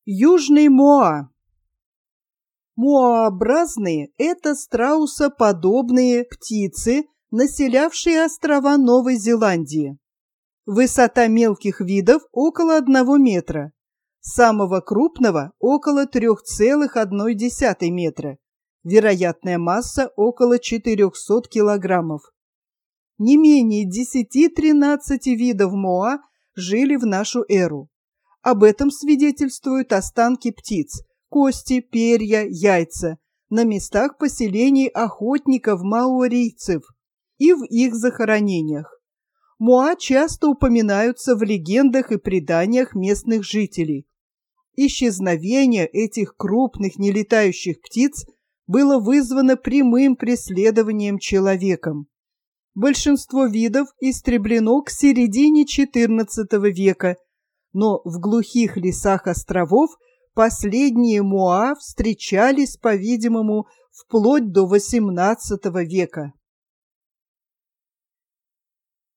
Южный Моа. Моаобразные – это страусоподобные птицы, населявшие острова Новой Зеландии. Высота мелких видов около 1 метра, самого крупного около 3,1 метра, вероятная масса около 400 килограммов. Не менее 10-13 видов моа жили в нашу эру. Об этом свидетельствуют останки птиц, кости, перья, яйца на местах поселений охотников-маорийцев и в их захоронениях. Моа часто упоминаются в легендах и преданиях местных жителей. Исчезновение этих крупных нелетающих птиц было вызвано прямым преследованием человеком. Большинство видов истреблено к середине XIV века, но в глухих лесах островов последние моа встречались, по-видимому, вплоть до XVIII века.